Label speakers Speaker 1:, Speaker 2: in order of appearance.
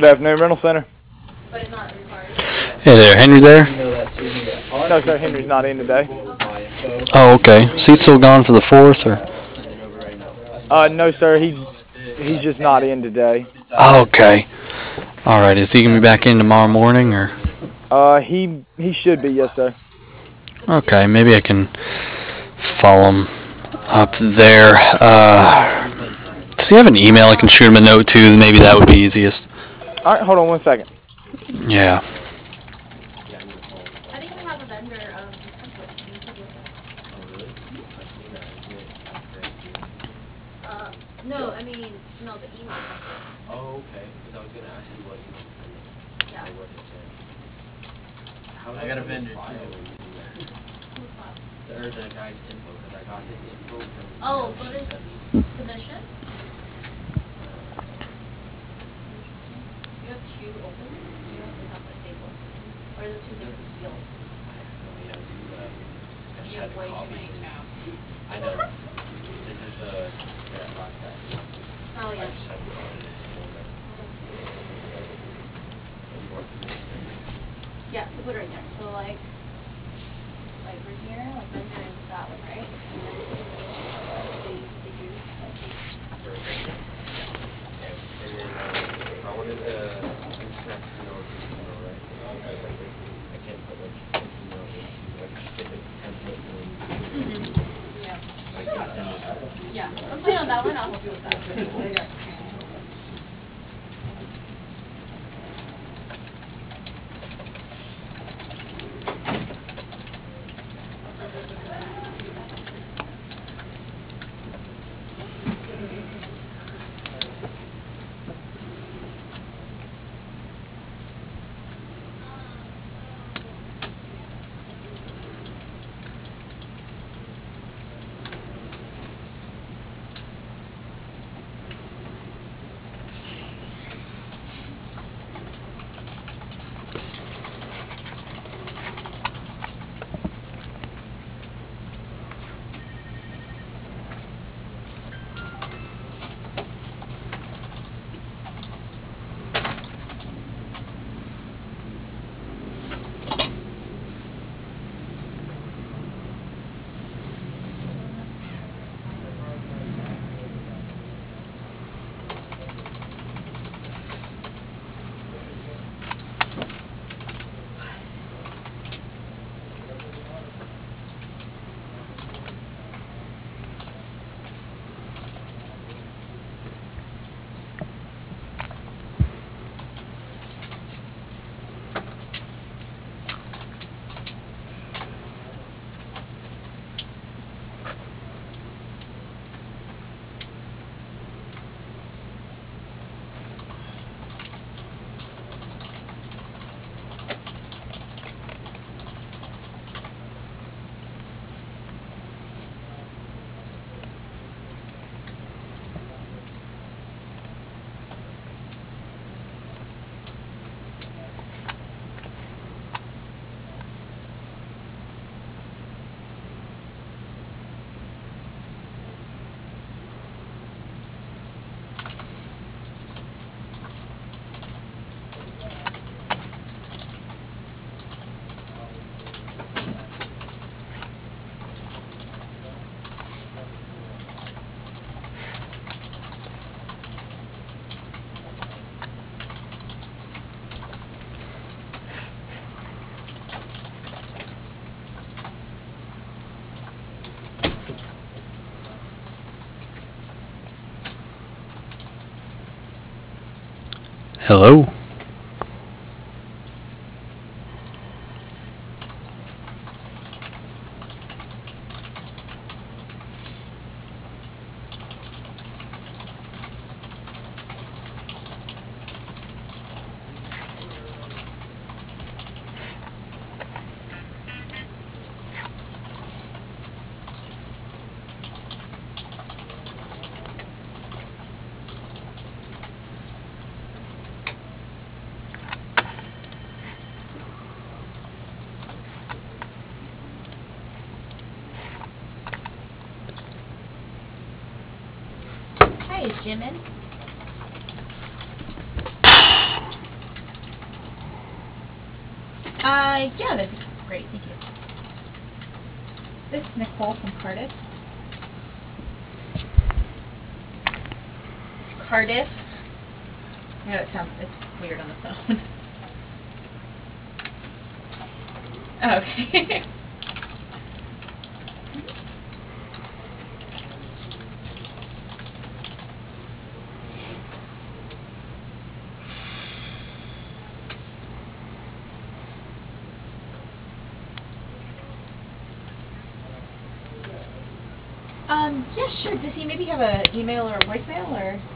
Speaker 1: Good afternoon, rental center.
Speaker 2: Hey there, Henry there?
Speaker 1: No, sir, Henry's not in today.
Speaker 2: Oh, okay. Is he still gone for the 4th, or?
Speaker 1: No, sir, he's just not in today.
Speaker 2: Oh, okay. Alright, is he going to be back in tomorrow morning, or?
Speaker 1: He should be, yes, sir.
Speaker 2: Okay, maybe I can follow him up there. Does he have an email I can shoot him a note to? Maybe that would be easiest.
Speaker 1: All right, hold on 1 second.
Speaker 2: Yeah. Hello?
Speaker 3: Hi, is Jim in? Yeah, that'd be great. Thank you. This is Nicole from Cardiff. Cardiff. I know it's weird on the phone. Oh, okay. Yeah, sure. Does he maybe have an email or a voicemail or?